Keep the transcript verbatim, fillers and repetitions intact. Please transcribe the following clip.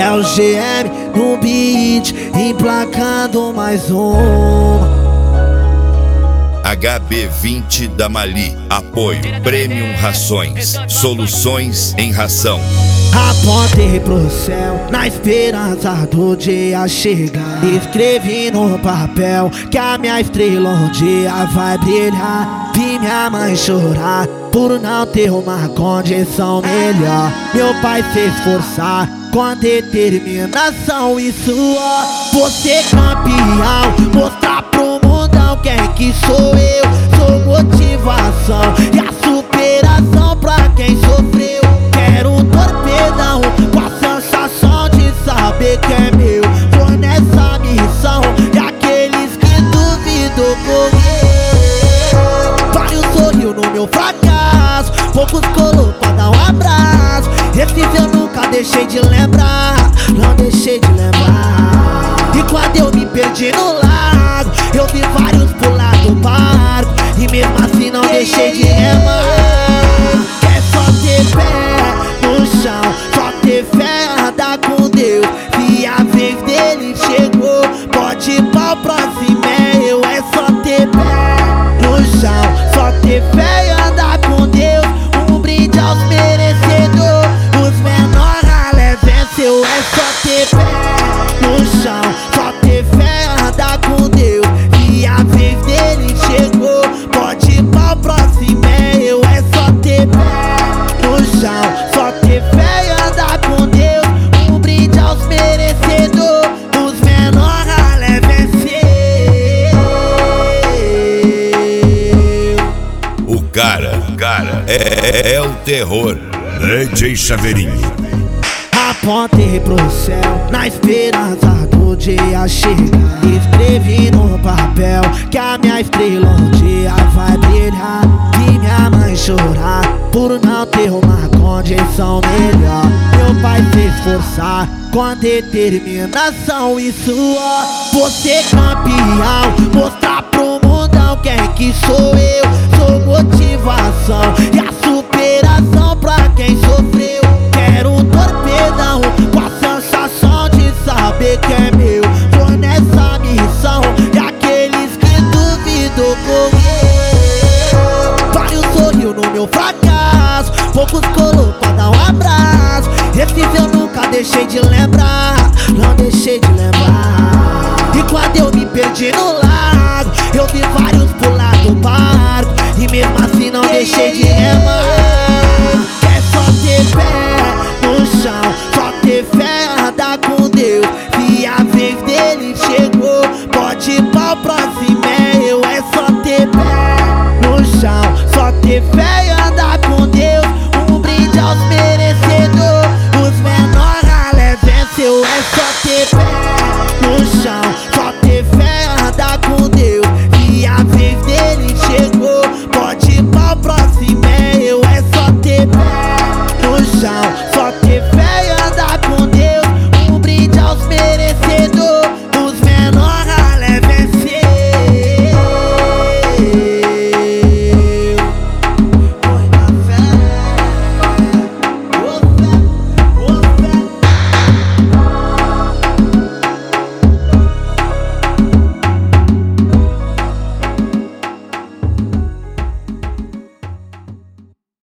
É o G M no beat, emplacando mais uma. H B vinte da Mali. Apoio Premium Rações. Soluções em ração. Apontei pro céu na esperança do dia chegar. Escrevi no papel que a minha estrela um dia vai brilhar. Vi minha mãe chorar por não ter uma condição melhor. Meu pai se esforçar com determinação e suor. Você campeão, mostrar pro mundão quem que sou eu. Sou motivação e a superação pra quem sofreu. Quero um torpedão com a sensação de saber que é meu. Tô nessa missão e aqueles que duvidam correr. Vários sorriu no meu fracasso, poucos colou pra dar um abraço. Esses eu nunca deixei de lembrar, não deixei de lembrar. E quando eu me perdi no lago, eu vi vários pular do barco, e mesmo assim não deixei de remar. É só ter pé no chão, só ter fé, andar com Deus. Se a vez dele chegou, pode ir pra próxima, é eu. É só ter pé no chão, só ter fé e andar com Deus. Um brinde aos merecedores, os menores ralé venceu. É só ter pé no chão, só ter fé e andar com Deus. Se a vez dele chegou, pode ir pra próxima, é eu. É só ter pé no chão, só ter fé e andar com Deus. Um brinde aos merecedores, os menores ralé venceu. O cara, o cara é, é o terror. D J Chaveirinho. Apontei pro céu na esperança do dia chegar. Escrevi no papel que a minha estrela um dia vai brilhar. Vi minha mãe chorar por não ter uma condição melhor. Meu pai se esforçar com determinação e suor. Você campeão, mostrar pro mundão quem que sou eu. Sou motivação e a superação pra quem sofreu. Quero um torpedão com a sensação de saber que é meu. Tô nessa missão e aqueles que duvidam correr. Vários sorriu no meu fracasso, poucos colou pra dar um abraço. Esses eu nunca deixei de lembrar, não deixei de lembrar. E quando eu me perdi no lago, eu vi vários pular do barco, e mesmo assim não deixei de remar. É só ter pé no chão, só ter fé, andar com Deus. Se a vez dele chegou, pode ir pra próxima, é eu. É só ter pé no chão, só ter fé.